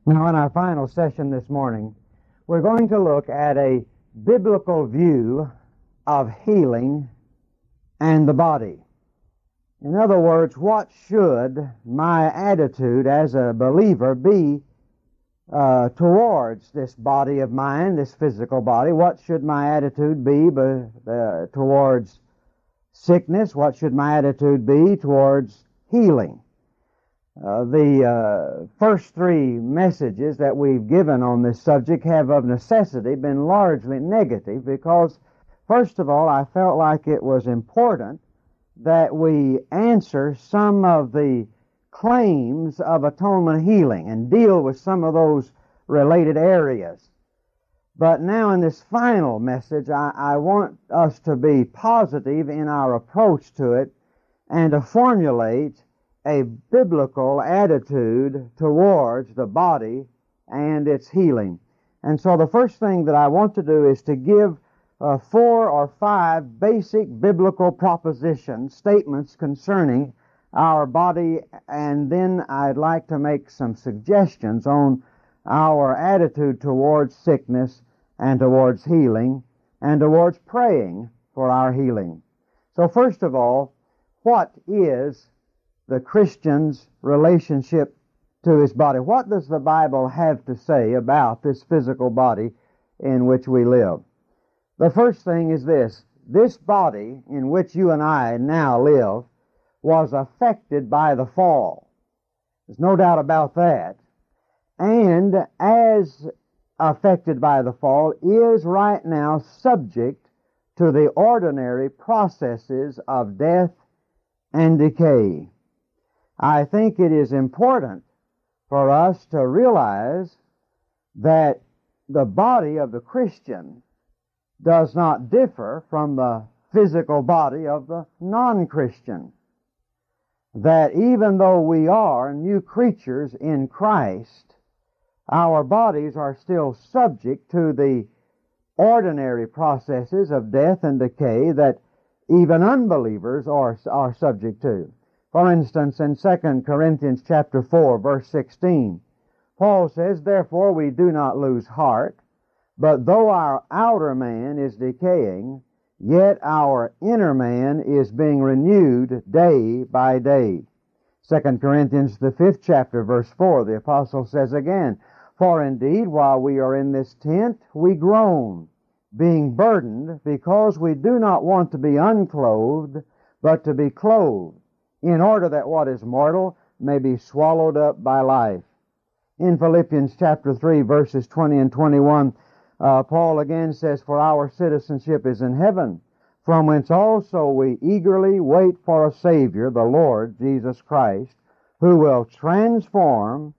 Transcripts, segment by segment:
Now, in our final session this morning, we're going to look at a biblical view of healing and the body. In other words, what should my attitude as a believer be towards this body of mine, this physical body? What should my attitude be towards sickness? What should my attitude be towards healing? The first three messages that we've given on this subject have of necessity been largely negative because, first of all, I felt like it was important that we answer some of the claims of atonement healing and deal with some of those related areas. But now in this final message, I want us to be positive in our approach to it and to formulate a biblical attitude towards the body and its healing. And so the first thing that I want to do is to give 4 or 5 basic biblical propositions, statements concerning our body, and then I'd like to make some suggestions on our attitude towards sickness and towards healing and towards praying for our healing. So first of all, what is the Christian's relationship to his body? What does the Bible have to say about this physical body in which we live? The first thing is this: this body in which you and I now live was affected by the fall. There's no doubt about that. And as affected by the fall, is right now subject to the ordinary processes of death and decay. I think it is important for us to realize that the body of the Christian does not differ from the physical body of the non-Christian. That even though we are new creatures in Christ, our bodies are still subject to the ordinary processes of death and decay that even unbelievers are subject to. For instance, in 2 Corinthians chapter 4, verse 16, Paul says, "Therefore we do not lose heart, but though our outer man is decaying, yet our inner man is being renewed day by day." 2 Corinthians, the 5th chapter, verse 4, the apostle says again, "For indeed, while we are in this tent, we groan, being burdened, because we do not want to be unclothed, but to be clothed, in order that what is mortal may be swallowed up by life." In Philippians chapter 3, verses 20 and 21, Paul again says, "For our citizenship is in heaven, from whence also we eagerly wait for a Savior, the Lord Jesus Christ, who will transform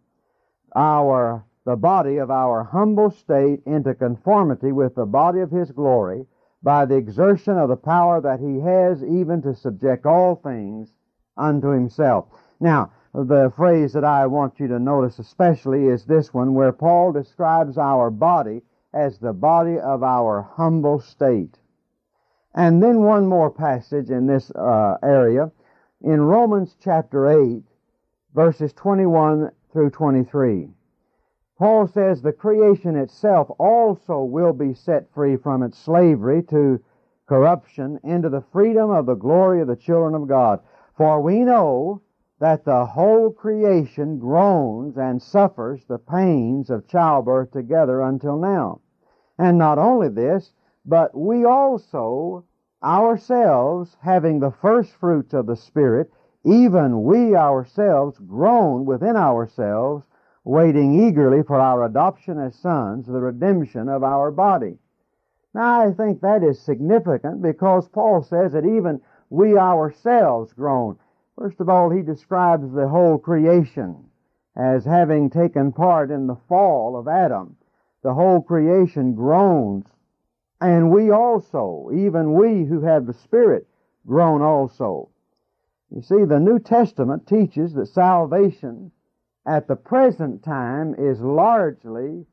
the body of our humble state into conformity with the body of His glory, by the exertion of the power that He has even to subject all things unto Himself." Now, the phrase that I want you to notice especially is this one, where Paul describes our body as the body of our humble state. And then one more passage in this area, in Romans chapter 8, verses 21 through 23. Paul says, "The creation itself also will be set free from its slavery to corruption into the freedom of the glory of the children of God. For we know that the whole creation groans and suffers the pains of childbirth together until now. And not only this, but we also ourselves, having the first fruits of the Spirit, even we ourselves groan within ourselves, waiting eagerly for our adoption as sons, the redemption of our body." Now, I think that is significant because Paul says that even we ourselves groan. First of all, he describes the whole creation as having taken part in the fall of Adam. The whole creation groans, and we also, even we who have the Spirit, groan also. You see, the New Testament teaches that salvation at the present time is largely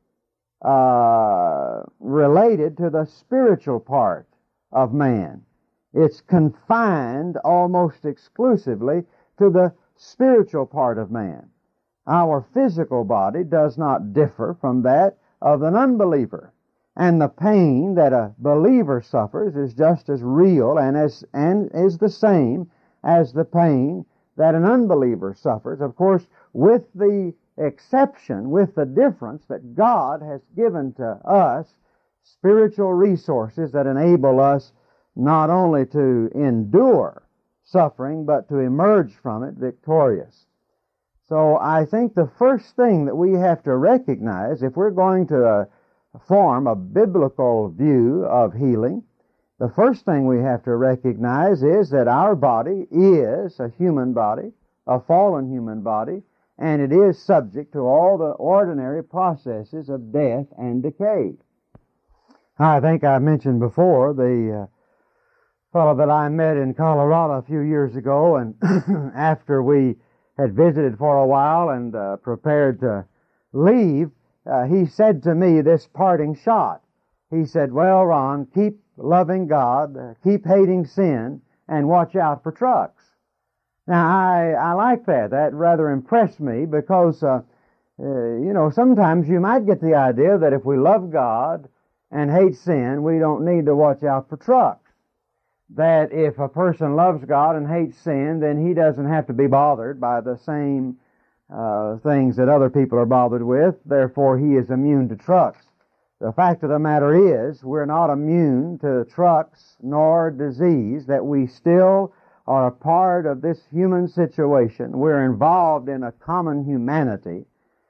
related to the spiritual part of man. It's confined almost exclusively to the spiritual part of man. our physical body does not differ from that of an unbeliever. And the pain that a believer suffers is just as real and is the same as the pain that an unbeliever suffers. Of course, with the exception, with the difference that God has given to us spiritual resources that enable us not only to endure suffering, but to emerge from it victorious. So I think the first thing that we have to recognize, if we're going to form a biblical view of healing, the first thing we have to recognize is that our body is a human body, a fallen human body, and it is subject to all the ordinary processes of death and decay. I think I mentioned before the fellow that I met in Colorado a few years ago, and after we had visited for a while and prepared to leave, he said to me this parting shot. He said, "Well, Ron, keep loving God, keep hating sin, and watch out for trucks." Now, I like that. That rather impressed me because, sometimes you might get the idea that if we love God and hate sin, we don't need to watch out for trucks. That if a person loves God and hates sin, then he doesn't have to be bothered by the same things that other people are bothered with. Therefore, he is immune to trucks. The fact of the matter is, we're not immune to trucks nor disease, that we still are a part of this human situation. We're involved in a common humanity,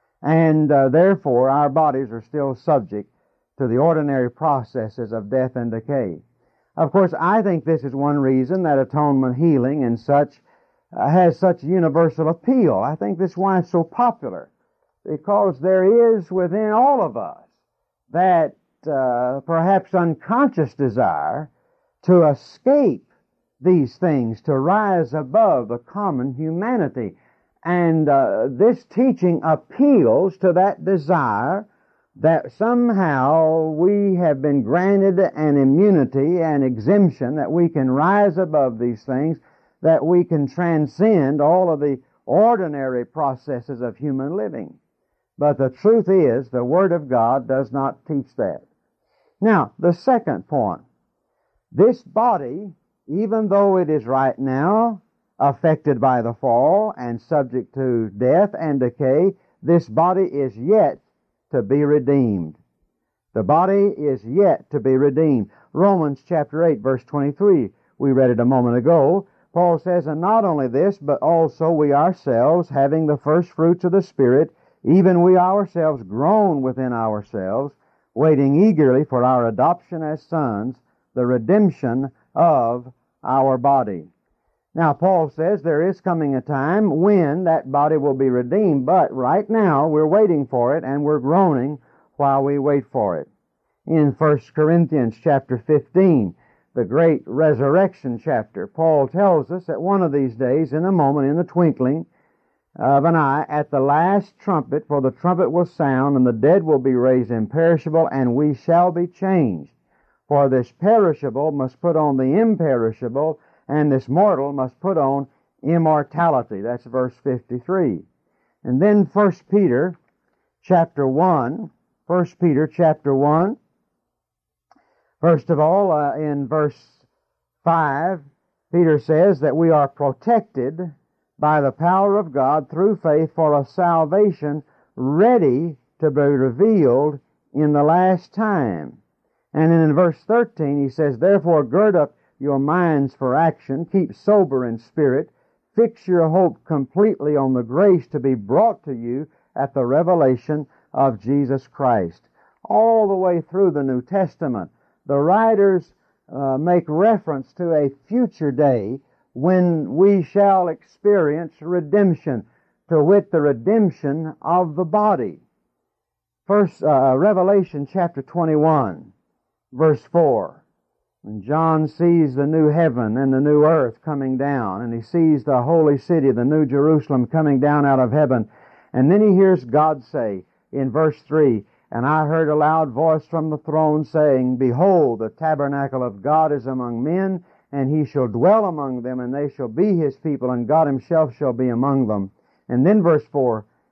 and therefore our bodies are still subject to the ordinary processes of death and decay. Of course, I think this is one reason that atonement healing and such has such universal appeal. I think this is why it's so popular, because there is within all of us that perhaps unconscious desire to escape these things, to rise above the common humanity. And this teaching appeals to that desire that somehow we have been granted an immunity and exemption, that we can rise above these things, that we can transcend all of the ordinary processes of human living. But the truth is, the Word of God does not teach that. Now, the second point. This body, even though it is right now affected by the fall and subject to death and decay, this body is yet to be redeemed. The body is yet to be redeemed. Romans chapter 8, verse 23, we read it a moment ago. Paul says, "And not only this, but also we ourselves, having the first fruits of the Spirit, even we ourselves groan within ourselves, waiting eagerly for our adoption as sons, the redemption of our body." Now, Paul says there is coming a time when that body will be redeemed, but right now we're waiting for it, and we're groaning while we wait for it. In 1 Corinthians chapter 15, the great resurrection chapter, Paul tells us that one of these days, in a moment, in the twinkling of an eye, at the last trumpet, for the trumpet will sound, and the dead will be raised imperishable, and we shall be changed. For this perishable must put on the imperishable, and this mortal must put on immortality. That's verse 53. And then 1 Peter chapter 1. 1 Peter chapter 1. First of all, in verse 5, Peter says that we are protected by the power of God through faith for a salvation ready to be revealed in the last time. And then in verse 13 he says, "Therefore gird up your minds for action, keep sober in spirit, fix your hope completely on the grace to be brought to you at the revelation of Jesus Christ." All the way through the New Testament, the writers make reference to a future day when we shall experience redemption, to wit, the redemption of the body. First, Revelation chapter 21, verse 4. When John sees the new heaven and the new earth coming down, and he sees the holy city, the new Jerusalem, coming down out of heaven, and then he hears God say in verse 3, "And I heard a loud voice from the throne saying, Behold, the tabernacle of God is among men, and he shall dwell among them, and they shall be his people, and God himself shall be among them." And then verse 4,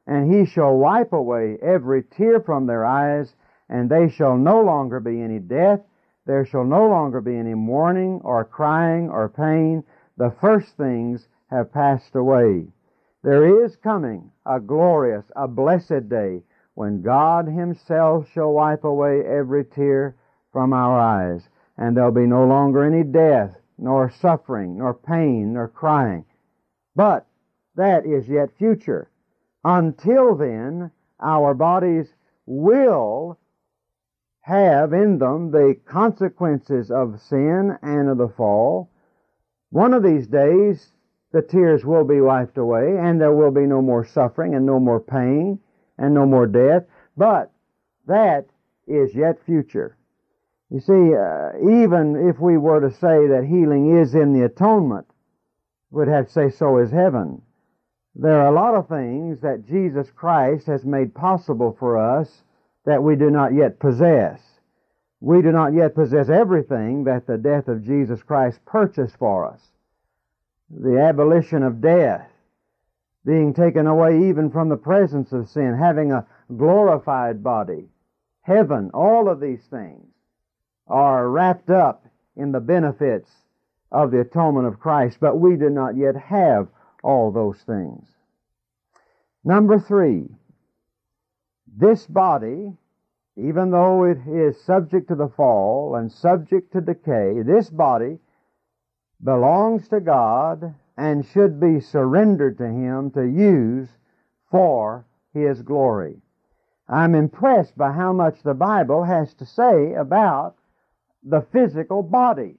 and he shall wipe away every tear from their eyes, and they shall no longer be any death. There shall no longer be any mourning, or crying, or pain. The first things have passed away. There is coming a glorious, a blessed day when God himself shall wipe away every tear from our eyes, and there'll be no longer any death, nor suffering, nor pain, nor crying. But that is yet future. Until then, our bodies will have in them the consequences of sin and of the fall. One of these days, the tears will be wiped away, and there will be no more suffering, and no more pain, and no more death. But that is yet future. You see, even if we were to say that healing is in the atonement, we'd have to say so is heaven. There are a lot of things that Jesus Christ has made possible for us that we do not yet possess. We do not yet possess everything that the death of Jesus Christ purchased for us. The abolition of death, being taken away even from the presence of sin, having a glorified body, heaven, all of these things are wrapped up in the benefits of the atonement of Christ, but we do not yet have all those things. Number 3, this body, even though it is subject to the fall and subject to decay, this body belongs to God and should be surrendered to Him to use for His glory. I'm impressed by how much the Bible has to say about the physical body.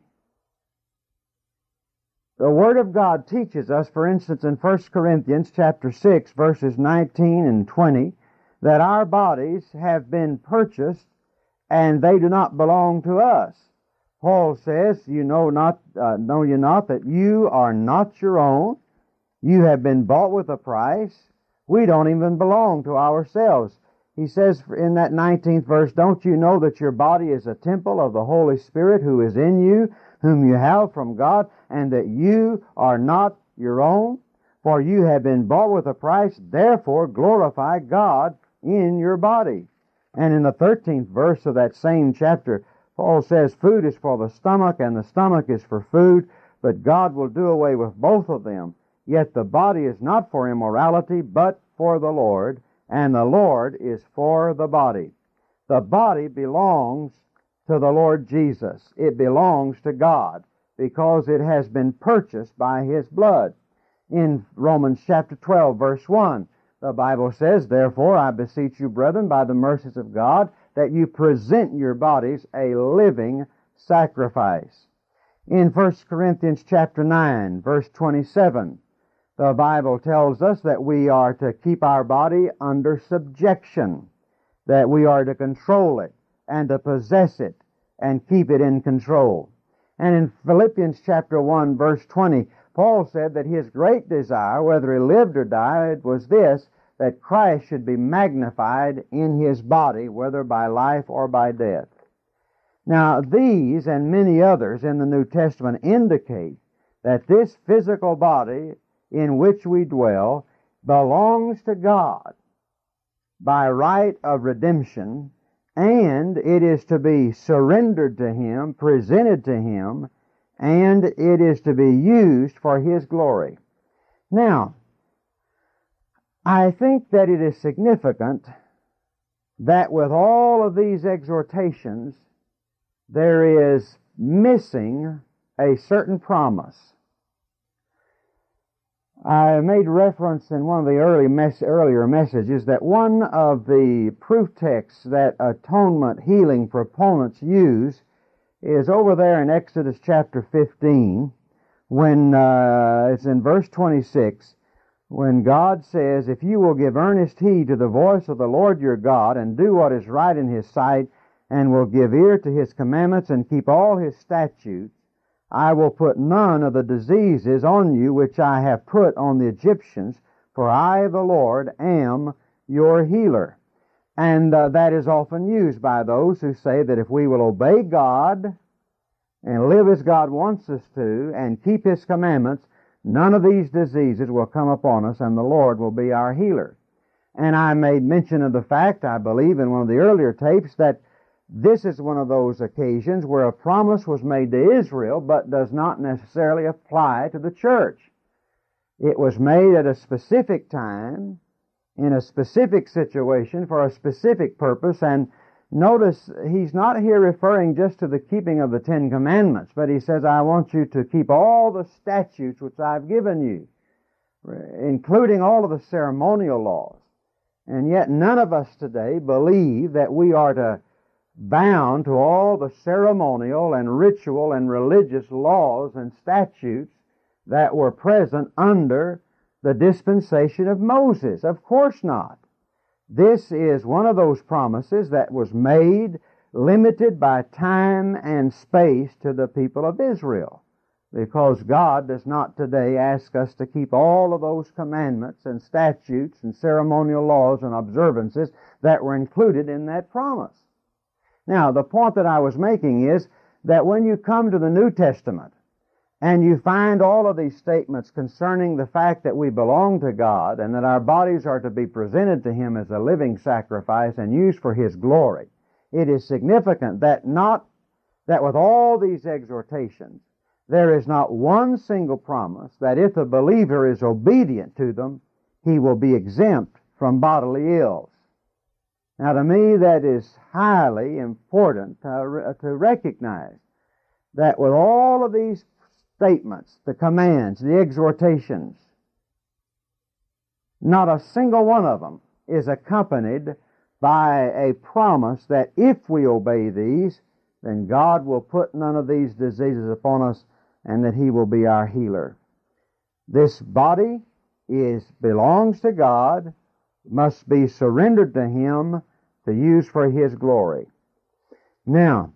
The Word of God teaches us, for instance, in 1 Corinthians chapter 6, verses 19 and 20, that our bodies have been purchased and they do not belong to us. Paul says, know you not that you are not your own? You have been bought with a price. We don't even belong to ourselves. He says in that 19th verse, don't you know that your body is a temple of the Holy Spirit who is in you, whom you have from God, and that you are not your own? For you have been bought with a price, therefore glorify God in your body. And in the 13th verse of that same chapter, Paul says, food is for the stomach, and the stomach is for food, but God will do away with both of them. Yet the body is not for immorality, but for the Lord, and the Lord is for the body. The body belongs to the Lord Jesus. It belongs to God because it has been purchased by His blood. In Romans chapter 12, verse 1, the Bible says, therefore I beseech you, brethren, by the mercies of God, that you present your bodies a living sacrifice. In 1 Corinthians chapter 9, verse 27, the Bible tells us that we are to keep our body under subjection, that we are to control it and to possess it and keep it in control. And in Philippians chapter 1, verse 20, Paul said that his great desire, whether he lived or died, was this, that Christ should be magnified in his body, whether by life or by death. Now, these and many others in the New Testament indicate that this physical body in which we dwell belongs to God by right of redemption, and it is to be surrendered to Him, presented to Him, and it is to be used for His glory. Now, I think that it is significant that with all of these exhortations, there is missing a certain promise. I made reference in one of the earlier messages that one of the proof texts that atonement healing proponents use is over there in Exodus chapter 15, when it's in verse 26, when God says, if you will give earnest heed to the voice of the Lord your God, and do what is right in His sight, and will give ear to His commandments, and keep all His statutes, I will put none of the diseases on you which I have put on the Egyptians, for I, the Lord, am your healer. And that is often used by those who say that if we will obey God and live as God wants us to and keep His commandments, none of these diseases will come upon us, and the Lord will be our healer. And I made mention of the fact, I believe, in one of the earlier tapes, that this is one of those occasions where a promise was made to Israel but does not necessarily apply to the church. It was made at a specific time, in a specific situation, for a specific purpose, and notice he's not here referring just to the keeping of the Ten Commandments, but he says, I want you to keep all the statutes which I've given you, including all of the ceremonial laws. And yet none of us today believe that we are to bound to all the ceremonial and ritual and religious laws and statutes that were present under the dispensation of Moses. Of course not. This is one of those promises that was made, limited by time and space to the people of Israel, because God does not today ask us to keep all of those commandments and statutes and ceremonial laws and observances that were included in that promise. Now, the point that I was making is that when you come to the New Testament and you find all of these statements concerning the fact that we belong to God and that our bodies are to be presented to Him as a living sacrifice and used for His glory, it is significant that with all these exhortations, there is not one single promise that if the believer is obedient to them, he will be exempt from bodily ills. Now, to me, that is highly important to recognize that with all of these statements, the commands, the exhortations, not a single one of them is accompanied by a promise that if we obey these, then God will put none of these diseases upon us and that He will be our healer. This body belongs to God, must be surrendered to Him to use for His glory. Now,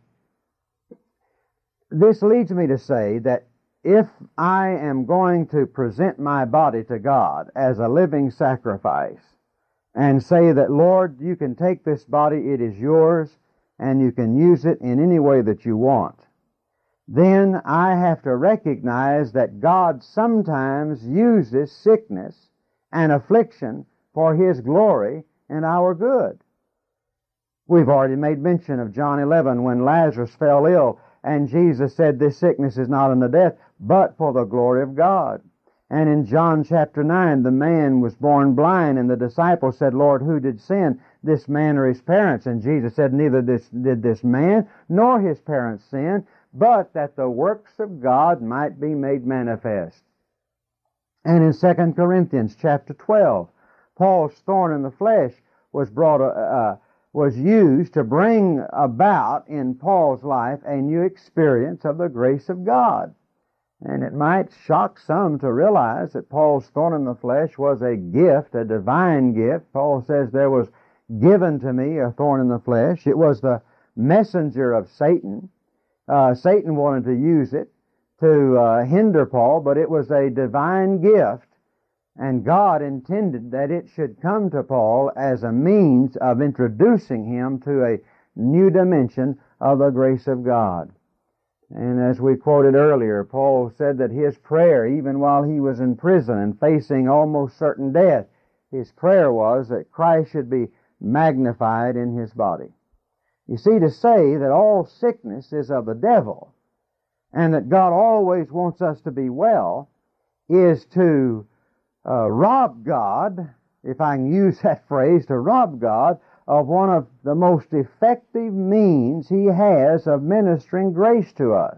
this leads me to say that if I am going to present my body to God as a living sacrifice and say that, Lord, you can take this body, it is yours, and you can use it in any way that you want, then I have to recognize that God sometimes uses sickness and affliction for His glory and our good. We've already made mention of John 11 when Lazarus fell ill and Jesus said, this sickness is not unto death, but for the glory of God. And in John chapter 9, the man was born blind, and the disciples said, Lord, who did sin, this man or his parents? And Jesus said, neither did this man nor his parents sin, but that the works of God might be made manifest. And in 2 Corinthians chapter 12, Paul's thorn in the flesh was used to bring about in Paul's life a new experience of the grace of God. And it might shock some to realize that Paul's thorn in the flesh was a gift, a divine gift. Paul says there was given to me a thorn in the flesh. It was the messenger of Satan. Satan wanted to use it to hinder Paul, but it was a divine gift, and God intended that it should come to Paul as a means of introducing him to a new dimension of the grace of God. And as we quoted earlier, Paul said that his prayer, even while he was in prison and facing almost certain death, his prayer was that Christ should be magnified in his body. You see, to say that all sickness is of the devil and that God always wants us to be well is to rob God, if I can use that phrase, to rob God of one of the most effective means He has of ministering grace to us.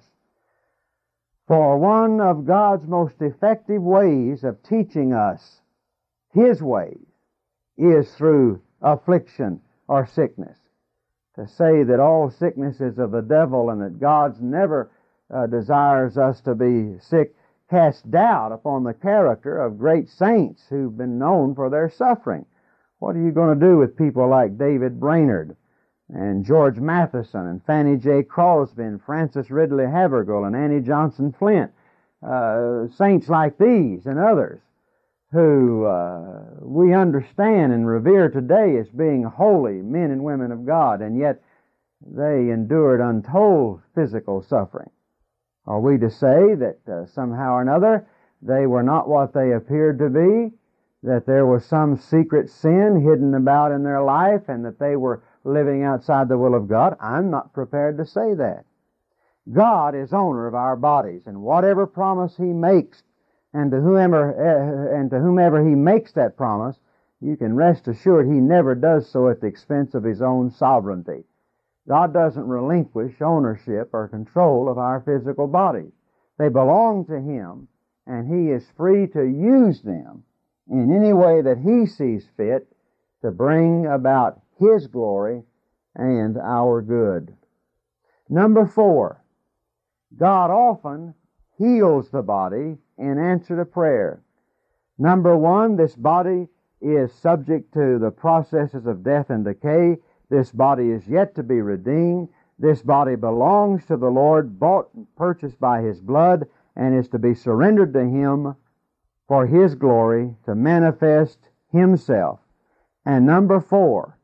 For one of God's most effective ways of teaching us His ways is through affliction or sickness. To say that all sickness is of the devil and that God never desires us to be sick casts doubt upon the character of great saints who've been known for their suffering. What are you going to do with people like David Brainerd and George Matheson and Fannie J. Crosby and Frances Ridley Havergal and Annie Johnson Flint? Saints like these and others who we understand and revere today as being holy men and women of God, and yet they endured untold physical suffering. Are we to say that somehow or another they were not what they appeared to be, that there was some secret sin hidden about in their life and that they were living outside the will of God. I'm not prepared to say that. God is owner of our bodies, and whatever promise He makes, and to whomever He makes that promise, you can rest assured He never does so at the expense of His own sovereignty. God doesn't relinquish ownership or control of our physical bodies. They belong to Him, and He is free to use them in any way that He sees fit to bring about His glory and our good. Number 4, God often heals the body in answer to prayer. Number 1, this body is subject to the processes of death and decay. This body is yet to be redeemed. This body belongs to the Lord, bought and purchased by His blood, and is to be surrendered to Him for His glory, to manifest Himself. And number 4,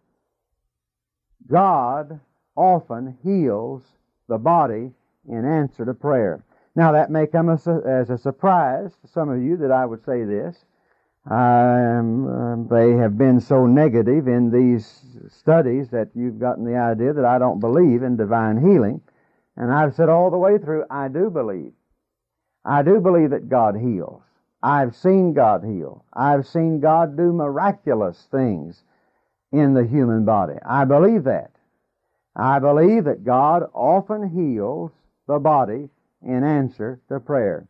God often heals the body in answer to prayer. Now, that may come as a surprise to some of you that I would say this. They have been so negative in these studies that you've gotten the idea that I don't believe in divine healing. And I've said all the way through, I do believe. I do believe that God heals. I've seen God heal. I've seen God do miraculous things in the human body. I believe that. I believe that God often heals the body in answer to prayer.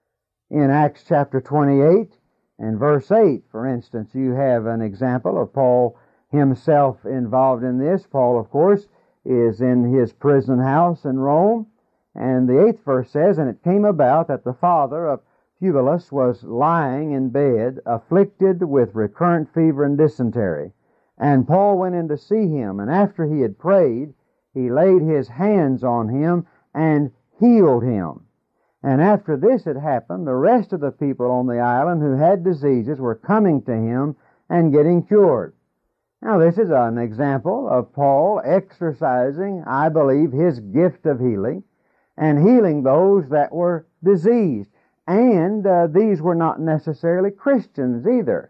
In Acts chapter 28 and verse 8, for instance, you have an example of Paul himself involved in this. Paul, of course, is in his prison house in Rome, and the 8th verse says, "And it came about that the father of Publius was lying in bed, afflicted with recurrent fever and dysentery. And Paul went in to see him, and after he had prayed, he laid his hands on him and healed him. And after this had happened, the rest of the people on the island who had diseases were coming to him and getting cured." Now, this is an example of Paul exercising, I believe, his gift of healing and healing those that were diseased. And these were not necessarily Christians either.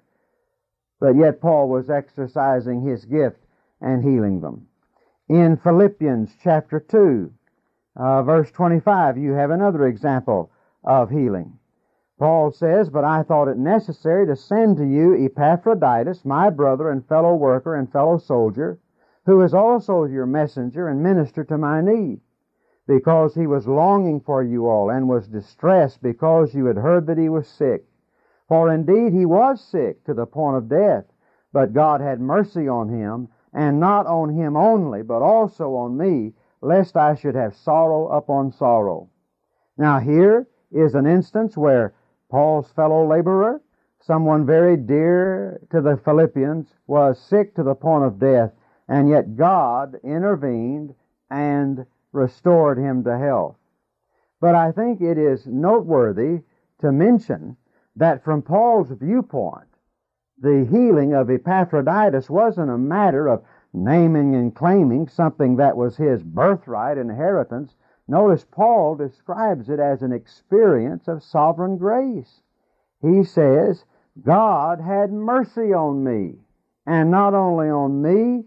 But yet Paul was exercising his gift and healing them. In Philippians chapter 2, verse 25, you have another example of healing. Paul says, "But I thought it necessary to send to you Epaphroditus, my brother and fellow worker and fellow soldier, who is also your messenger and minister to my need, because he was longing for you all and was distressed because you had heard that he was sick. For indeed he was sick to the point of death, but God had mercy on him, and not on him only, but also on me, lest I should have sorrow upon sorrow." Now here is an instance where Paul's fellow laborer, someone very dear to the Philippians, was sick to the point of death, and yet God intervened and restored him to health. But I think it is noteworthy to mention that from Paul's viewpoint, the healing of Epaphroditus wasn't a matter of naming and claiming something that was his birthright inheritance. Notice Paul describes it as an experience of sovereign grace. He says, God had mercy on me, and not only on me,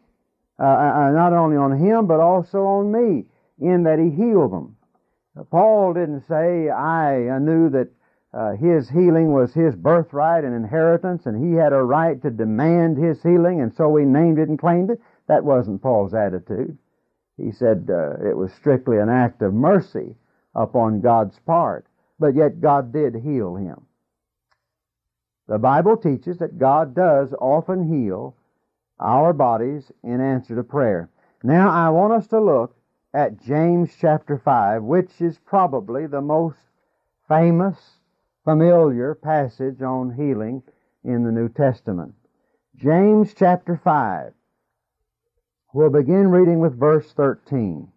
not only on him, but also on me, in that he healed them. Paul didn't say, I knew that his healing was his birthright and inheritance, and he had a right to demand his healing, and so we named it and claimed it. That wasn't Paul's attitude. He said it was strictly an act of mercy upon God's part, but yet God did heal him. The Bible teaches that God does often heal our bodies in answer to prayer. Now I want us to look at James chapter 5, which is probably the most famous, familiar passage on healing in the New Testament. James chapter 5. We'll begin reading with verse 13.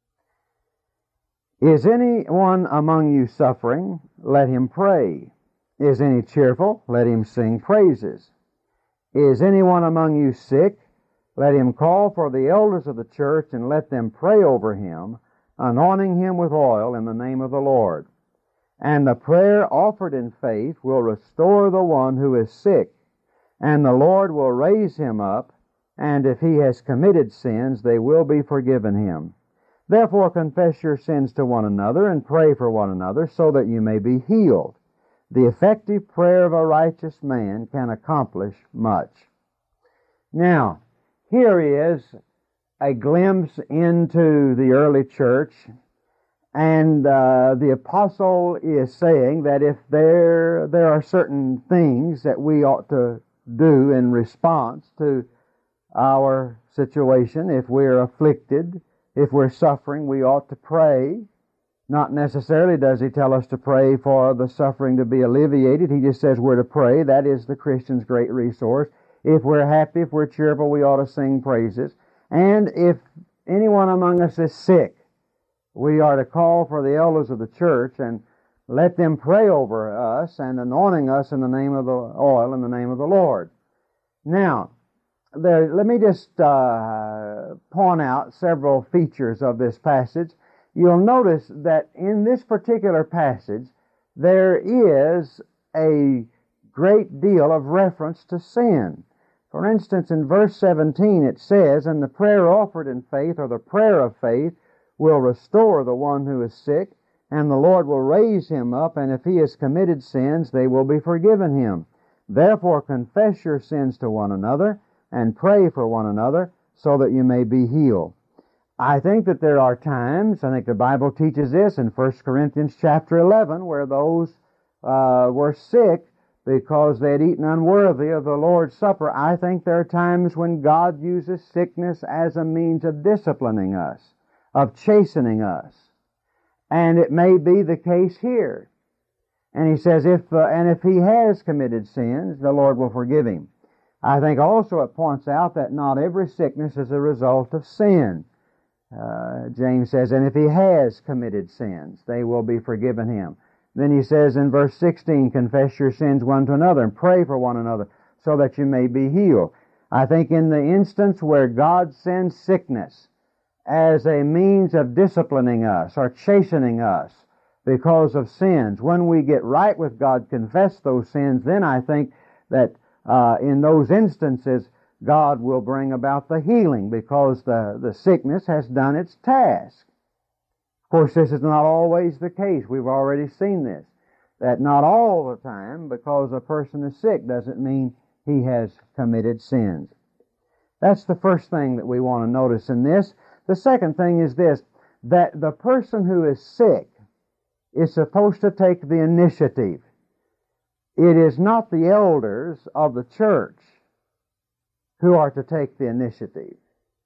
"Is anyone among you suffering? Let him pray. Is any cheerful? Let him sing praises. Is anyone among you sick? Let him call for the elders of the church and let them pray over him, anointing him with oil in the name of the Lord. And the prayer offered in faith will restore the one who is sick, and the Lord will raise him up, and if he has committed sins, they will be forgiven him. Therefore confess your sins to one another, and pray for one another, so that you may be healed. The effective prayer of a righteous man can accomplish much. Now, here is a glimpse into the early church, and the apostle is saying that if there are certain things that we ought to do in response to our situation, if we're afflicted, if we're suffering, we ought to pray. Not necessarily does he tell us to pray for the suffering to be alleviated. He just says we're to pray. That is the Christian's great resource. If we're happy, if we're cheerful, we ought to sing praises. And if anyone among us is sick, we are to call for the elders of the church and let them pray over us and anointing us in the name of the oil in the name of the Lord. Now, let me just point out several features of this passage. You'll notice that in this particular passage, there is a great deal of reference to sin. For instance, in verse 17 it says, "And the prayer offered in faith," or the prayer of faith, "will restore the one who is sick, and the Lord will raise him up, and if he has committed sins, they will be forgiven him. Therefore confess your sins to one another, and pray for one another, so that you may be healed." I think that there are times, I think the Bible teaches this in 1 Corinthians chapter 11, where those were sick because they had eaten unworthy of the Lord's Supper. I think there are times when God uses sickness as a means of disciplining us, of chastening us. And it may be the case here. And he says, if he has committed sins, the Lord will forgive him. I think also it points out that not every sickness is a result of sin. James says, "And if he has committed sins, they will be forgiven him." Then he says in verse 16, "Confess your sins one to another and pray for one another so that you may be healed." I think in the instance where God sends sickness as a means of disciplining us or chastening us because of sins, when we get right with God, confess those sins, then I think that in those instances God will bring about the healing because the sickness has done its task. Of course, this is not always the case. We've already seen this. That not all the time, because a person is sick, doesn't mean he has committed sins. That's the first thing that we want to notice in this. The second thing is this, that the person who is sick is supposed to take the initiative. It is not the elders of the church who are to take the initiative.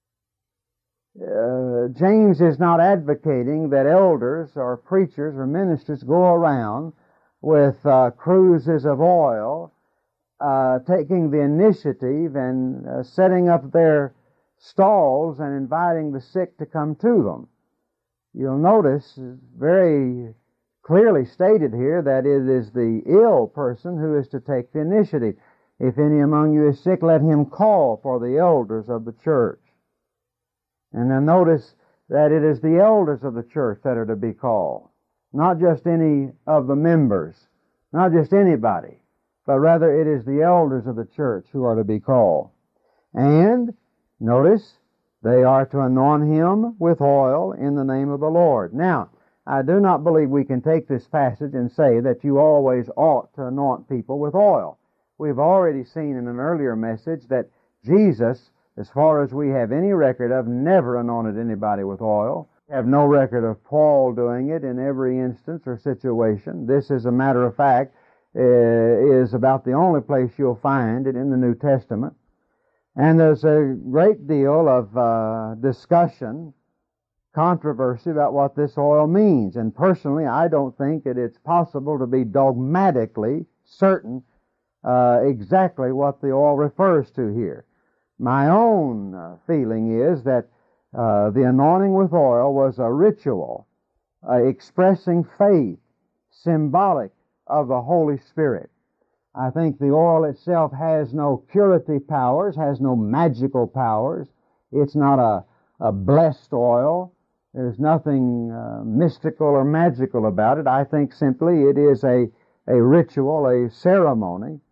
James is not advocating that elders or preachers or ministers go around with cruises of oil, taking the initiative and setting up their stalls and inviting the sick to come to them. You'll notice very clearly stated here that it is the ill person who is to take the initiative. "If any among you is sick, let him call for the elders of the church." And then notice that it is the elders of the church that are to be called. Not just any of the members, not just anybody, but rather it is the elders of the church who are to be called. And notice, they are to anoint him with oil in the name of the Lord. Now, I do not believe we can take this passage and say that you always ought to anoint people with oil. We've already seen in an earlier message that Jesus, as far as we have any record of, never anointed anybody with oil. We have no record of Paul doing it in every instance or situation. This, as a matter of fact, is about the only place you'll find it in the New Testament. And there's a great deal of discussion, controversy about what this oil means. And personally, I don't think that it's possible to be dogmatically certain exactly what the oil refers to here. My own feeling is that the anointing with oil was a ritual expressing faith, symbolic of the Holy Spirit. I think the oil itself has no curative powers, has no magical powers. It's not a blessed oil. There's nothing mystical or magical about it. I think simply it is a ritual, a ceremony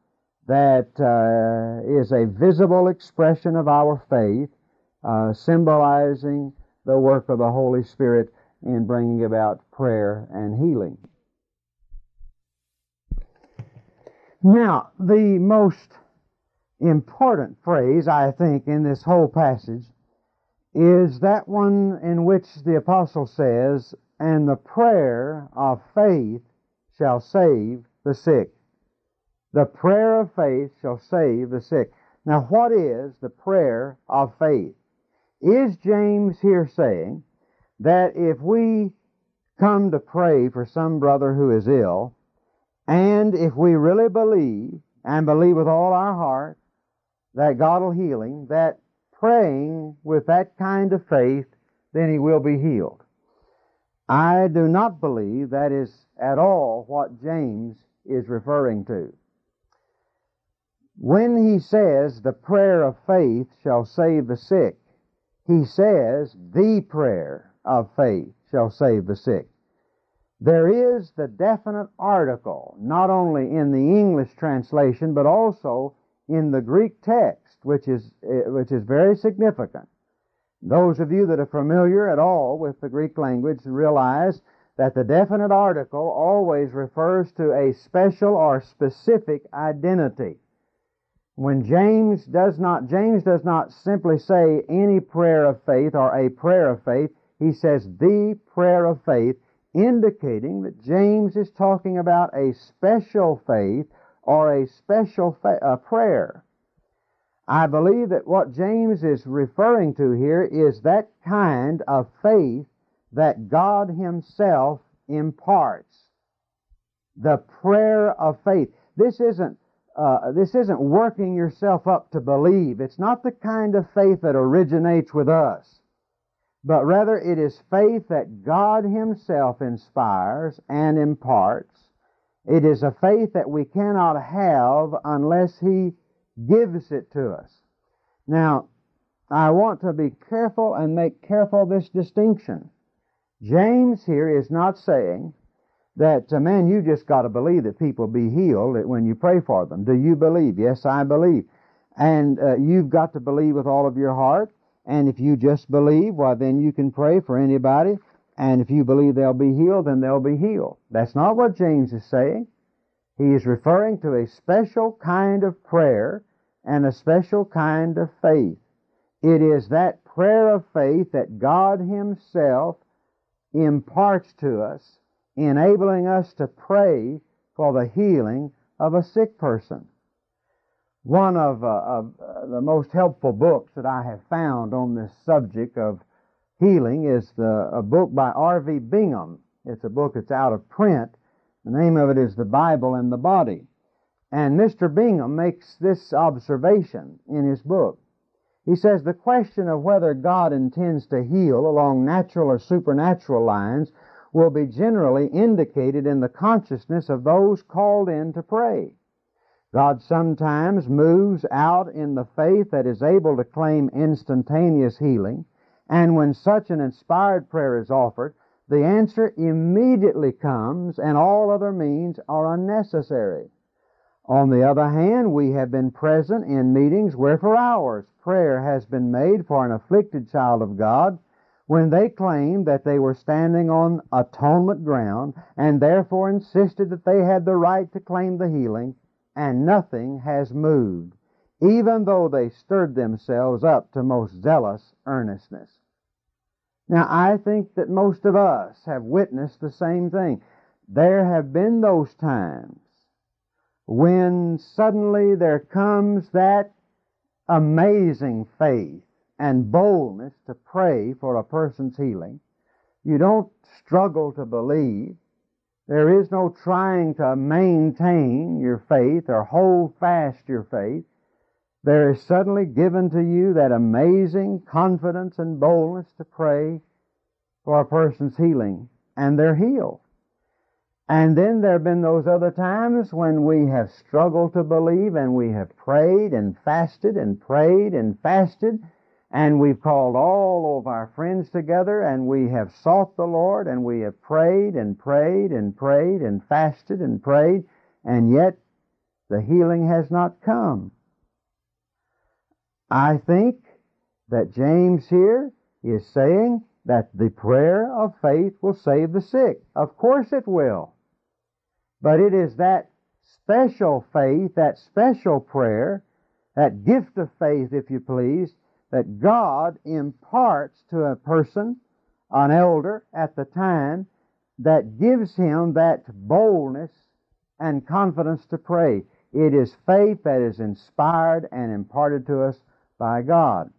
that is a visible expression of our faith, symbolizing the work of the Holy Spirit in bringing about prayer and healing. Now, the most important phrase, I think, in this whole passage is that one in which the apostle says, "And the prayer of faith shall save the sick." The prayer of faith shall save the sick. Now, what is the prayer of faith? Is James here saying that if we come to pray for some brother who is ill, and if we really believe, and believe with all our heart, that God will heal him, that praying with that kind of faith, then he will be healed? I do not believe that is at all what James is referring to. When he says the prayer of faith shall save the sick, he says the prayer of faith shall save the sick. There is the definite article, not only in the English translation, but also in the Greek text, which is very significant. Those of you that are familiar at all with the Greek language realize that the definite article always refers to a special or specific identity. When James does not simply say any prayer of faith or a prayer of faith, he says the prayer of faith, indicating that James is talking about a special faith or a special prayer. I believe that what James is referring to here is that kind of faith that God Himself imparts. The prayer of faith. This isn't working yourself up to believe. It's not the kind of faith that originates with us, but rather it is faith that God Himself inspires and imparts. It is a faith that we cannot have unless He gives it to us. Now, I want to be careful and make careful this distinction. James here is not saying that, man, you just got to believe that people be healed when you pray for them. Do you believe? Yes, I believe. And you've got to believe with all of your heart. And if you just believe, well, then you can pray for anybody. And if you believe they'll be healed, then they'll be healed. That's not what James is saying. He is referring to a special kind of prayer and a special kind of faith. It is that prayer of faith that God Himself imparts to us, enabling us to pray for the healing of a sick person. One of the most helpful books that I have found on this subject of healing is a book by R.V. Bingham. It's a book that's out of print. The name of it is The Bible and the Body. And Mr. Bingham makes this observation in his book. He says, the question of whether God intends to heal along natural or supernatural lines will be generally indicated in the consciousness of those called in to pray. God sometimes moves out in the faith that is able to claim instantaneous healing, and when such an inspired prayer is offered, the answer immediately comes and all other means are unnecessary. On the other hand, we have been present in meetings where for hours prayer has been made for an afflicted child of God, when they claimed that they were standing on atonement ground and therefore insisted that they had the right to claim the healing, and nothing has moved, even though they stirred themselves up to most zealous earnestness. Now, I think that most of us have witnessed the same thing. There have been those times when suddenly there comes that amazing faith and boldness to pray for a person's healing. You don't struggle to believe. There is no trying to maintain your faith or hold fast your faith. There is suddenly given to you that amazing confidence and boldness to pray for a person's healing, and they're healed. And then there have been those other times when we have struggled to believe, and we have prayed and fasted and prayed and fasted, and we've called all of our friends together, and we have sought the Lord, and we have prayed and prayed and prayed and fasted and prayed, and yet The healing has not come. I think that James here is saying that the prayer of faith will save the sick. Of course it will. But it is that special faith, that special prayer, that gift of faith, if you please, that God imparts to a person, an elder at the time, that gives him that boldness and confidence to pray. It is faith that is inspired and imparted to us by God.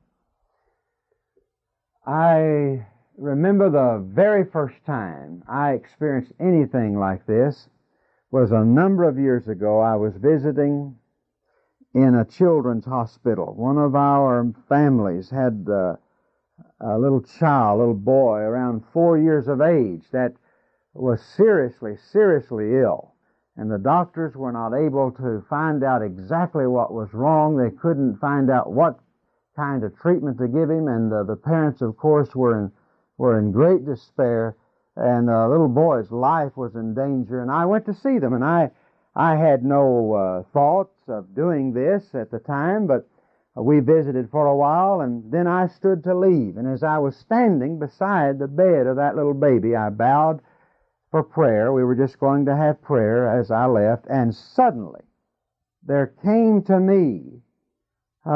I remember the very first time I experienced anything like this was a number of years ago. I was visiting in a children's hospital. One of our families had a little child, a little boy around 4 years of age that was seriously ill. And the doctors were not able to find out exactly what was wrong. They couldn't find out what kind of treatment to give him, and the parents, of course, were in great despair, and the little boy's life was in danger. And I went to see them, and I had no thoughts of doing this at the time, but we visited for a while, and then I stood to leave. And as I was standing beside the bed of that little baby, I bowed for prayer. We were just going to have prayer as I left, and suddenly there came to me, the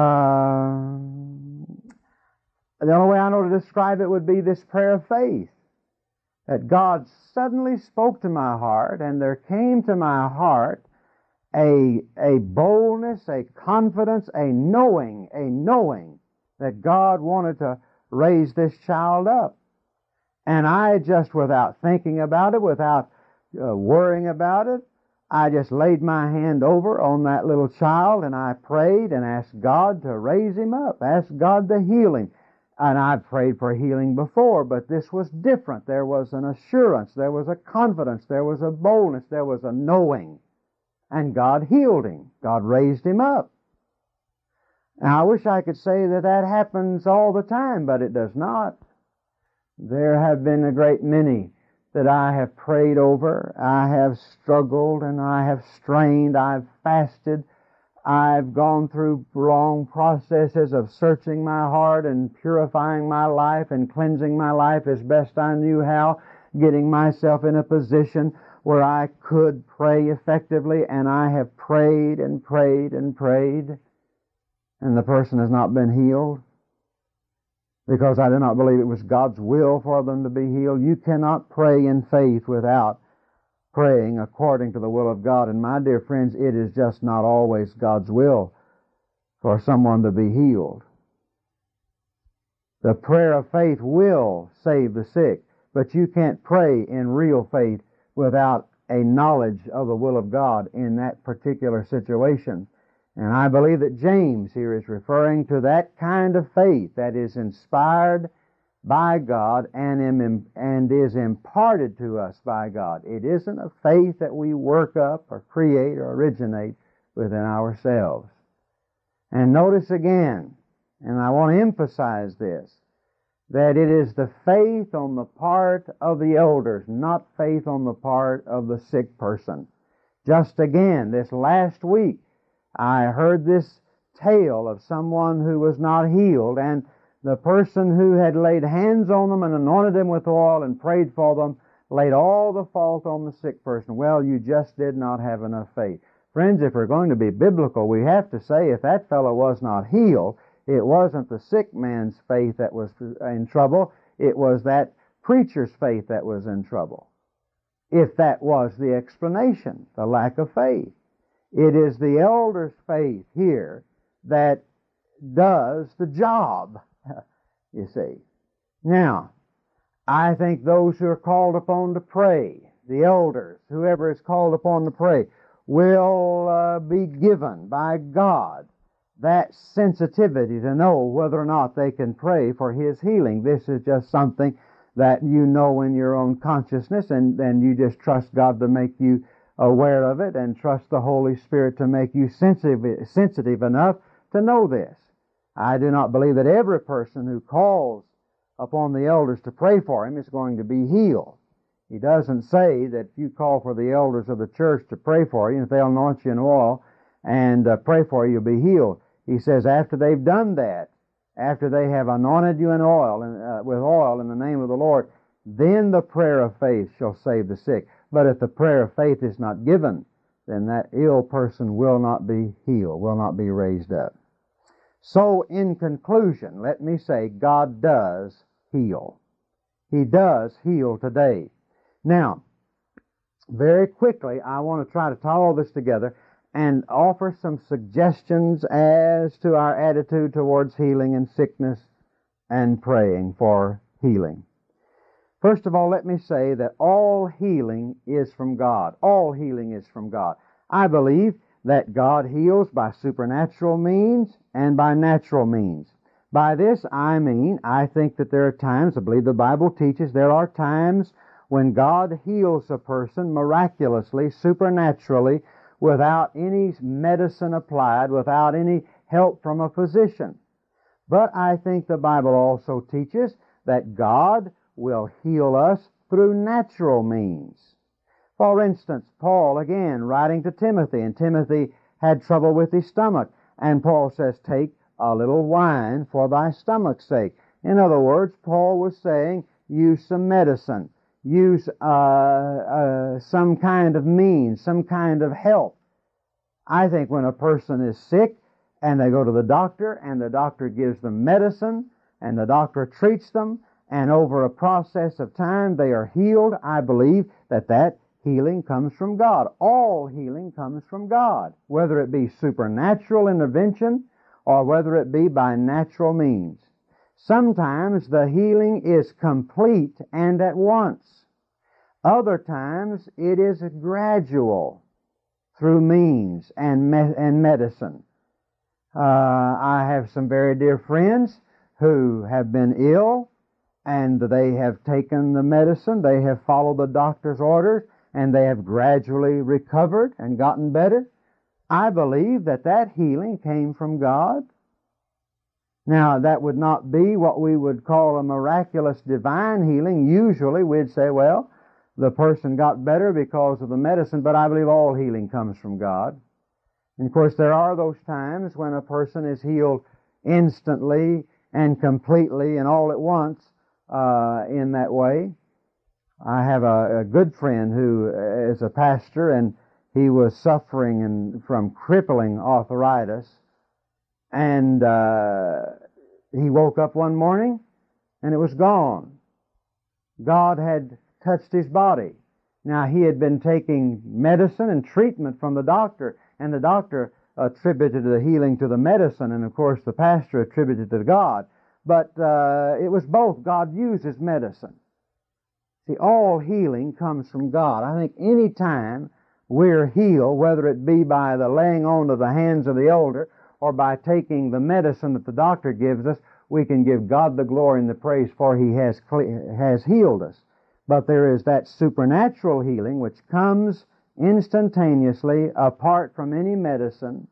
only way I know to describe it would be this prayer of faith, that God suddenly spoke to my heart, and there came to my heart a boldness, a confidence, a knowing that God wanted to raise this child up. And I just, without thinking about it, without worrying about it, I just laid my hand over on that little child, and I prayed and asked God to raise him up, asked God to heal him. And I've prayed for healing before, but this was different. There was an assurance, there was a confidence, there was a boldness, there was a knowing. And God healed him. God raised him up. Now, I wish I could say that that happens all the time, but it does not. There have been a great many that I have prayed over. I have struggled and I have strained. I've fasted. I've gone through long processes of searching my heart and purifying my life and cleansing my life as best I knew how, getting myself in a position where I could pray effectively, and I have prayed and prayed and prayed, and the person has not been healed because I do not believe it was God's will for them to be healed. You cannot pray in faith without praying according to the will of God. And my dear friends, it is just not always God's will for someone to be healed. The prayer of faith will save the sick, but you can't pray in real faith without a knowledge of the will of God in that particular situation. And I believe that James here is referring to that kind of faith that is inspired by God and is imparted to us by God. It isn't a faith that we work up or create or originate within ourselves. And notice again, and I want to emphasize this, that it is the faith on the part of the elders, not faith on the part of the sick person. Just again, this last week, I heard this tale of someone who was not healed, and the person who had laid hands on them and anointed them with oil and prayed for them laid all the fault on the sick person. Well, you just did not have enough faith. Friends, if we're going to be biblical, we have to say if that fellow was not healed, it wasn't the sick man's faith that was in trouble. It was that preacher's faith that was in trouble. If that was the explanation, the lack of faith. It is the elder's faith here that does the job, you see. Now, I think those who are called upon to pray, the elders, whoever is called upon to pray, will be given by God that sensitivity to know whether or not they can pray for His healing. This is just something that you know in your own consciousness, and then you just trust God to make you aware of it, and trust the Holy Spirit to make you sensitive enough to know this. I do not believe that every person who calls upon the elders to pray for him is going to be healed. He doesn't say that if you call for the elders of the church to pray for you, and if they'll anoint you in oil, and pray for you, you'll be healed. He says after they've done that, after they have anointed you with oil in the name of the Lord, then the prayer of faith shall save the sick. But if the prayer of faith is not given, then that ill person will not be healed, will not be raised up. So in conclusion, let me say, God does heal. He does heal today. Now, very quickly, I want to try to tie all this together and offer some suggestions as to our attitude towards healing and sickness and praying for healing. First of all, let me say that all healing is from God. All healing is from God. I believe that God heals by supernatural means and by natural means. By this I mean, I think that there are times, I believe the Bible teaches, there are times when God heals a person miraculously, supernaturally, without any medicine applied, without any help from a physician. But I think the Bible also teaches that God will heal us through natural means. For instance, Paul, again, writing to Timothy, and Timothy had trouble with his stomach, and Paul says, take a little wine for thy stomach's sake. In other words, Paul was saying, use some medicine, use some kind of means, some kind of help. I think when a person is sick and they go to the doctor and the doctor gives them medicine and the doctor treats them, and over a process of time they are healed, I believe that that healing comes from God. All healing comes from God, whether it be supernatural intervention or whether it be by natural means. Sometimes the healing is complete and at once. Other times it is gradual through means and medicine. I have some very dear friends who have been ill, and they have taken the medicine, they have followed the doctor's orders, and they have gradually recovered and gotten better. I believe that that healing came from God. Now, that would not be what we would call a miraculous divine healing. Usually we'd say, well, the person got better because of the medicine, but I believe all healing comes from God. And of course, there are those times when a person is healed instantly and completely and all at once in that way. I have a good friend who is a pastor, and he was suffering from crippling arthritis. And he woke up one morning, and it was gone. God had touched his body. Now, he had been taking medicine and treatment from the doctor, and the doctor attributed the healing to the medicine, and of course the pastor attributed it to God. But it was both. God uses medicine. See, all healing comes from God. I think any time we're healed, whether it be by the laying on of the hands of the elder or by taking the medicine that the doctor gives us, we can give God the glory and the praise, for He has healed us. But there is that supernatural healing which comes instantaneously apart from any medicine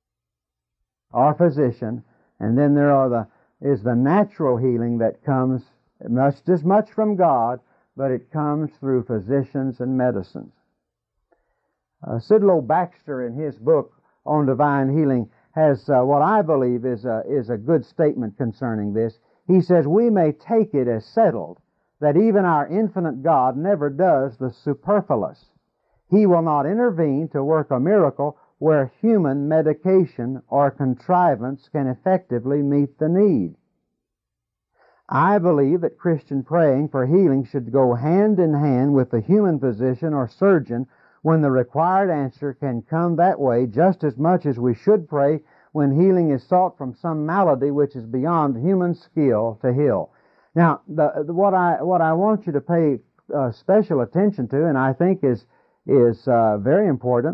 or physician, and then there is the natural healing that comes just as much from God, but it comes through physicians and medicines. Sidlow Baxter, in his book on divine healing, has what I believe is a good statement concerning this. He says, we may take it as settled that even our infinite God never does the superfluous. He will not intervene to work a miracle where human medication or contrivance can effectively meet the need. I believe that Christian praying for healing should go hand in hand with the human physician or surgeon when the required answer can come that way just as much as we should pray when healing is sought from some malady which is beyond human skill to heal. Now, what I want you to pay special attention to, and I think is very important,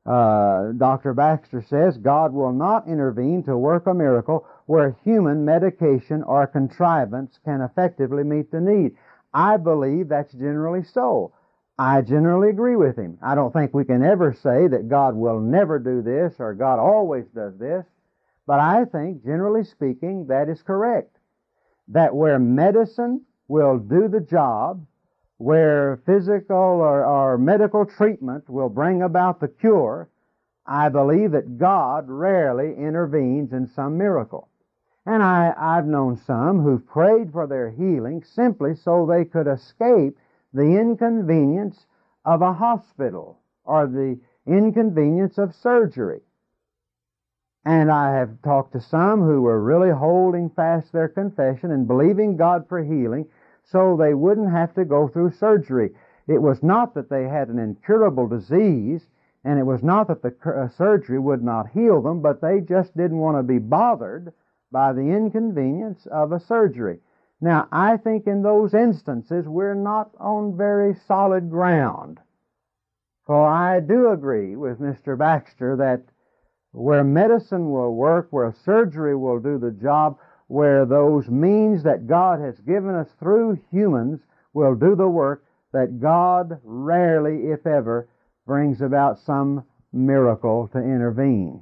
Dr. Baxter says, God will not intervene to work a miracle where human medication or contrivance can effectively meet the need. I believe that's generally so. I generally agree with him. I don't think we can ever say that God will never do this or God always does this, but I think, generally speaking, that is correct. That where medicine will do the job, where physical or medical treatment will bring about the cure, I believe that God rarely intervenes in some miracle. And I've known some who've prayed for their healing simply so they could escape the inconvenience of a hospital or the inconvenience of surgery. And I have talked to some who were really holding fast their confession and believing God for healing so they wouldn't have to go through surgery. It was not that they had an incurable disease, and it was not that the surgery would not heal them, but they just didn't want to be bothered by the inconvenience of a surgery. Now, I think in those instances we're not on very solid ground. For I do agree with Mr. Baxter that where medicine will work, where surgery will do the job, where those means that God has given us through humans will do the work, that God rarely, if ever, brings about some miracle to intervene.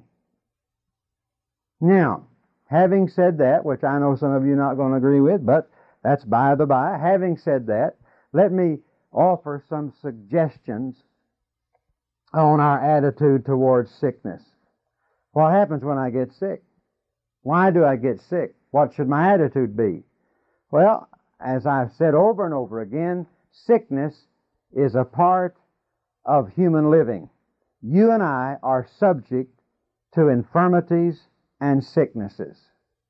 Now, having said that, which I know some of you are not going to agree with, but that's by the by, having said that, let me offer some suggestions on our attitude towards sickness. What happens when I get sick? Why do I get sick? What should my attitude be? Well, as I've said over and over again, sickness is a part of human living. You and I are subject to infirmities and sicknesses.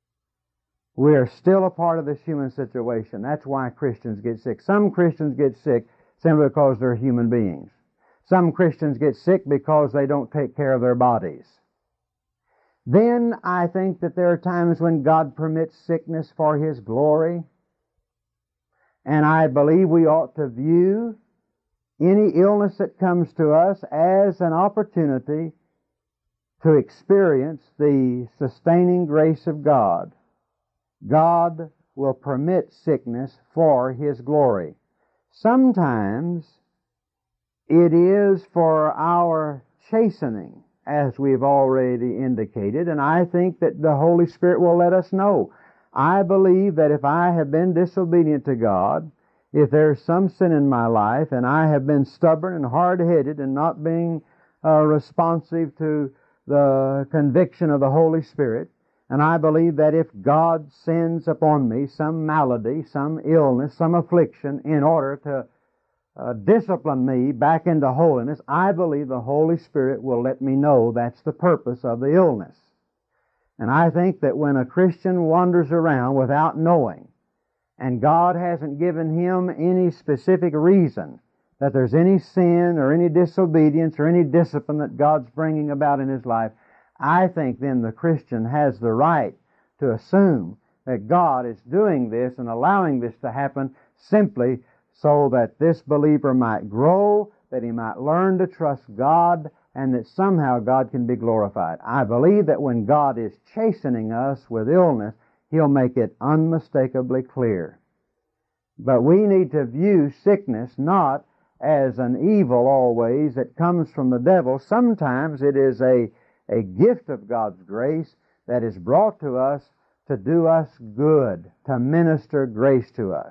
We are still a part of this human situation. That's why Christians get sick. Some Christians get sick simply because they're human beings. Some Christians get sick because they don't take care of their bodies. Then I think that there are times when God permits sickness for His glory. And I believe we ought to view any illness that comes to us as an opportunity to experience the sustaining grace of God. God will permit sickness for His glory. Sometimes it is for our chastening, as we've already indicated, and I think that the Holy Spirit will let us know. I believe that if I have been disobedient to God, if there's some sin in my life, and I have been stubborn and hard-headed and not being responsive to the conviction of the Holy Spirit, and I believe that if God sends upon me some malady, some illness, some affliction in order to discipline me back into holiness, I believe the Holy Spirit will let me know that's the purpose of the illness. And I think that when a Christian wanders around without knowing, and God hasn't given him any specific reason that there's any sin or any disobedience or any discipline that God's bringing about in his life, I think then the Christian has the right to assume that God is doing this and allowing this to happen simply so that this believer might grow, that he might learn to trust God, and that somehow God can be glorified. I believe that when God is chastening us with illness, He'll make it unmistakably clear. But we need to view sickness not as an evil always that comes from the devil. Sometimes it is a gift of God's grace that is brought to us to do us good, to minister grace to us.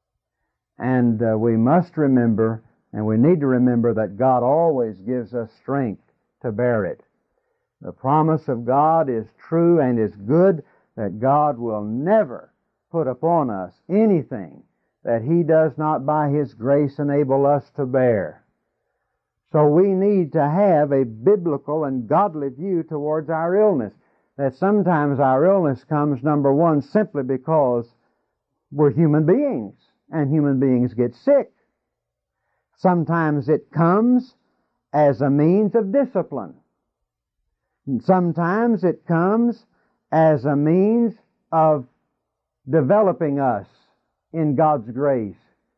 And we must remember, and we need to remember, that God always gives us strength to bear it. The promise of God is true and is good, that God will never put upon us anything that He does not by His grace enable us to bear. So we need to have a biblical and godly view towards our illness. That sometimes our illness comes, number one, simply because we're human beings, and human beings get sick. Sometimes it comes as a means of discipline. And sometimes it comes as a means of developing us in God's grace,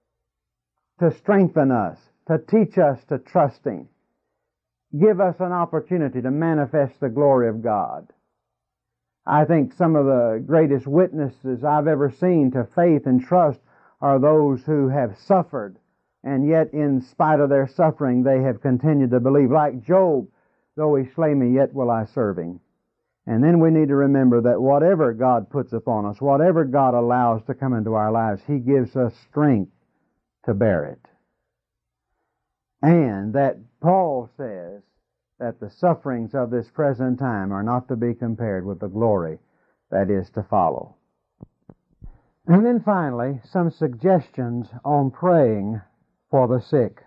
to strengthen us, to teach us to trust Him, give us an opportunity to manifest the glory of God. I think some of the greatest witnesses I've ever seen to faith and trust are those who have suffered, and yet in spite of their suffering they have continued to believe. Like Job, though he slay me, yet will I serve him. And then we need to remember that whatever God puts upon us, whatever God allows to come into our lives, He gives us strength to bear it. And that Paul says that the sufferings of this present time are not to be compared with the glory that is to follow. And then finally, some suggestions on praying for the sick.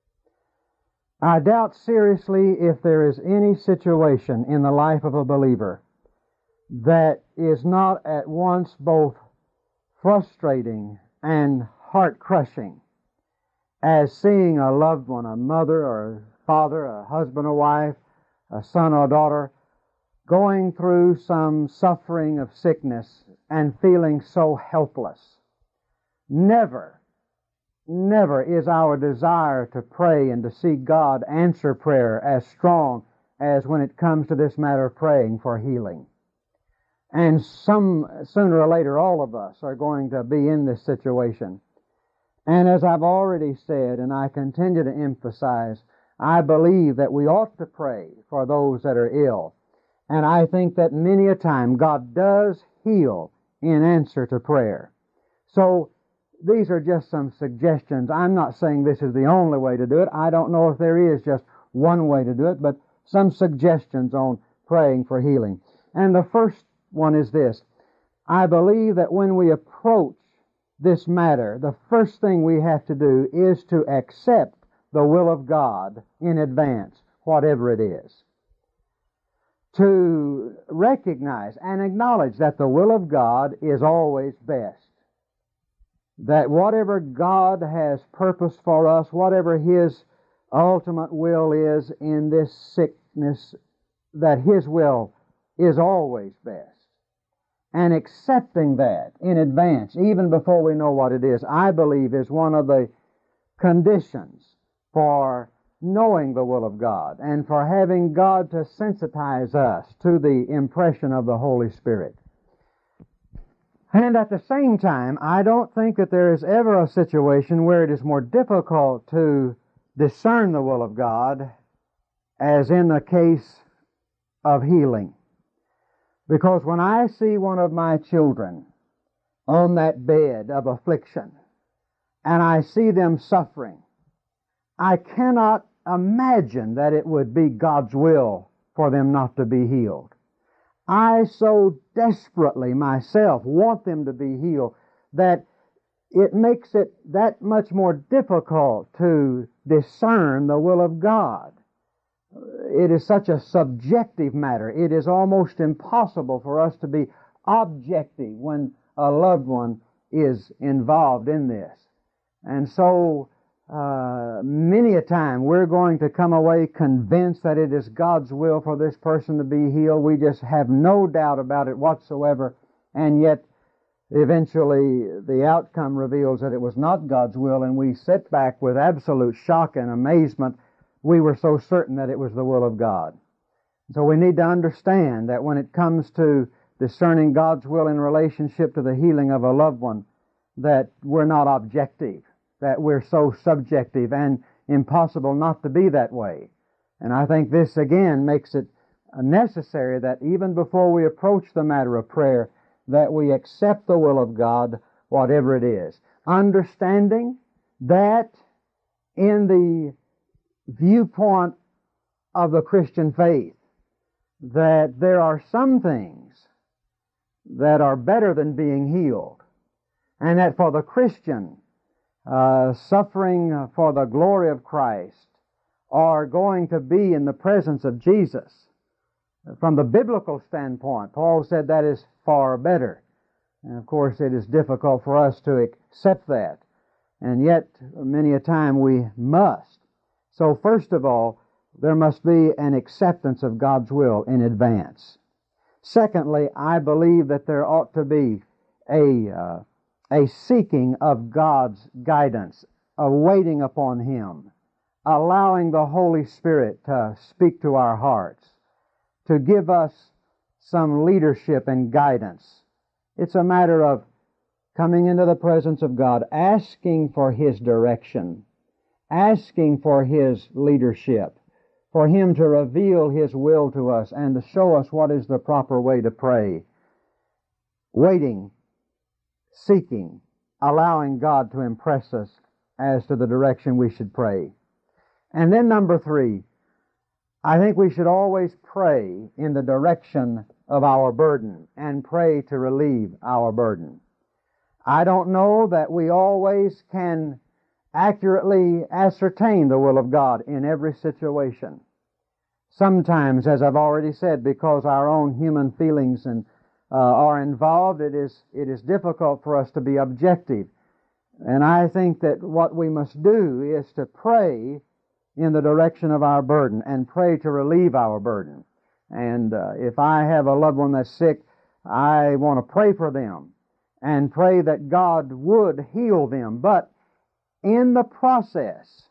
I doubt seriously if there is any situation in the life of a believer that is not at once both frustrating and heart-crushing as seeing a loved one, a mother or a father, a husband or wife, a son or daughter, going through some suffering of sickness and feeling so helpless. Never is our desire to pray and to see God answer prayer as strong as when it comes to this matter of praying for healing. And sooner or later, all of us are going to be in this situation. And as I've already said, and I continue to emphasize, I believe that we ought to pray for those that are ill. And I think that many a time God does heal in answer to prayer. So these are just some suggestions. I'm not saying this is the only way to do it. I don't know if there is just one way to do it, but some suggestions on praying for healing. And the first one is this. I believe that when we approach this matter, the first thing we have to do is to accept the will of God in advance, whatever it is. To recognize and acknowledge that the will of God is always best. That whatever God has purposed for us, whatever His ultimate will is in this sickness, that His will is always best. And accepting that in advance, even before we know what it is, I believe is one of the conditions for knowing the will of God and for having God to sensitize us to the impression of the Holy Spirit. And at the same time, I don't think that there is ever a situation where it is more difficult to discern the will of God as in the case of healing. Because when I see one of my children on that bed of affliction and I see them suffering, I cannot imagine that it would be God's will for them not to be healed. I so desperately myself want them to be healed that it makes it that much more difficult to discern the will of God. It is such a subjective matter. It is almost impossible for us to be objective when a loved one is involved in this. And so many a time we're going to come away convinced that it is God's will for this person to be healed. We just have no doubt about it whatsoever, and yet eventually the outcome reveals that it was not God's will, and we sit back with absolute shock and amazement. We were so certain that it was the will of God. So we need to understand that when it comes to discerning God's will in relationship to the healing of a loved one, that we're not objective, that we're so subjective and impossible not to be that way. And I think this again makes it necessary that even before we approach the matter of prayer, that we accept the will of God, whatever it is. Understanding that in the viewpoint of the Christian faith, that there are some things that are better than being healed, and that for the Christian, suffering for the glory of Christ are going to be in the presence of Jesus. From the biblical standpoint, Paul said that is far better. And of course it is difficult for us to accept that. And yet, many a time we must. So first of all, there must be an acceptance of God's will in advance. Secondly, I believe that there ought to be a seeking of God's guidance, a waiting upon Him, allowing the Holy Spirit to speak to our hearts, to give us some leadership and guidance. It's a matter of coming into the presence of God, asking for His direction, asking for His leadership, for Him to reveal His will to us and to show us what is the proper way to pray. Waiting, seeking, allowing God to impress us as to the direction we should pray. And then number 3, I think we should always pray in the direction of our burden and pray to relieve our burden. I don't know that we always can accurately ascertain the will of God in every situation. Sometimes, as I've already said, because our own human feelings are involved, it is difficult for us to be objective. And I think that what we must do is to pray in the direction of our burden and pray to relieve our burden. And if I have a loved one that's sick, I want to pray for them and pray that God would heal them. But in the process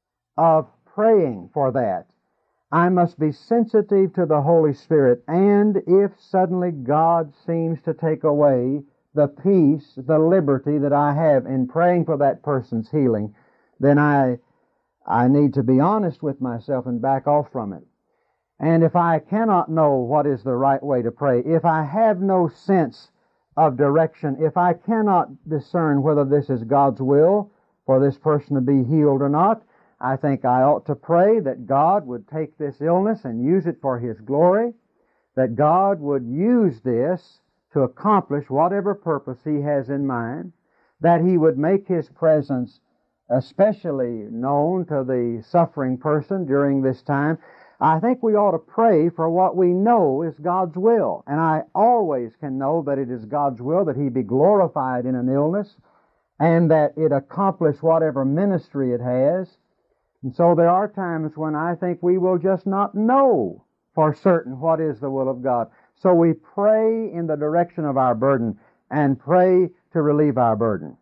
of praying for that, I must be sensitive to the Holy Spirit. And if suddenly God seems to take away the peace, the liberty that I have in praying for that person's healing, then I need to be honest with myself and back off from it. And if I cannot know what is the right way to pray, if I have no sense of direction, if I cannot discern whether this is God's will for this person to be healed or not, I think I ought to pray that God would take this illness and use it for His glory, that God would use this to accomplish whatever purpose He has in mind, that He would make His presence especially known to the suffering person during this time. I think we ought to pray for what we know is God's will. And I always can know that it is God's will that He be glorified in an illness and that it accomplish whatever ministry it has. And so there are times when I think we will just not know for certain what is the will of God. So we pray in the direction of our burden and pray to relieve our burden.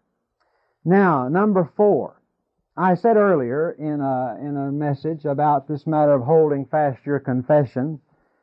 Now, number 4. I said earlier in a message about this matter of holding fast your confession,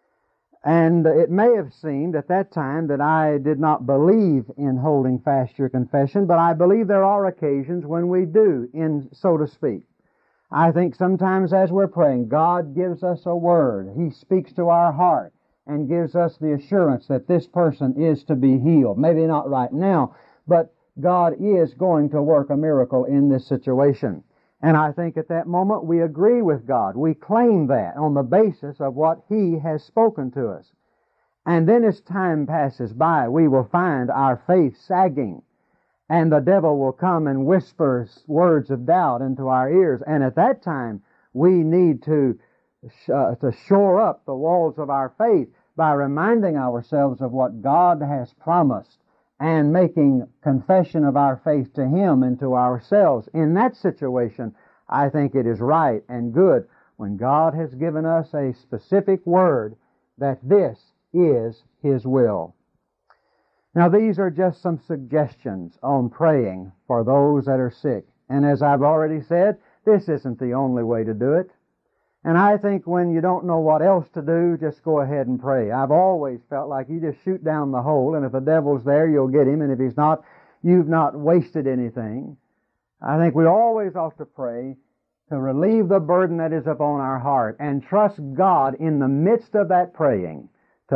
and it may have seemed at that time that I did not believe in holding fast your confession, but I believe there are occasions when we do, so to speak. I think sometimes as we're praying, God gives us a word. He speaks to our heart and gives us the assurance that this person is to be healed. Maybe not right now, but God is going to work a miracle in this situation. And I think at that moment we agree with God. We claim that on the basis of what He has spoken to us. And then as time passes by, we will find our faith sagging, and the devil will come and whisper words of doubt into our ears. And at that time, we need to shore up the walls of our faith by reminding ourselves of what God has promised and making confession of our faith to Him and to ourselves. In that situation, I think it is right and good when God has given us a specific word that this is His will. Now, these are just some suggestions on praying for those that are sick. And as I've already said, this isn't the only way to do it. And I think when you don't know what else to do, just go ahead and pray. I've always felt like you just shoot down the hole, and if the devil's there, you'll get him, and if he's not, you've not wasted anything. I think we always ought to pray to relieve the burden that is upon our heart and trust God in the midst of that praying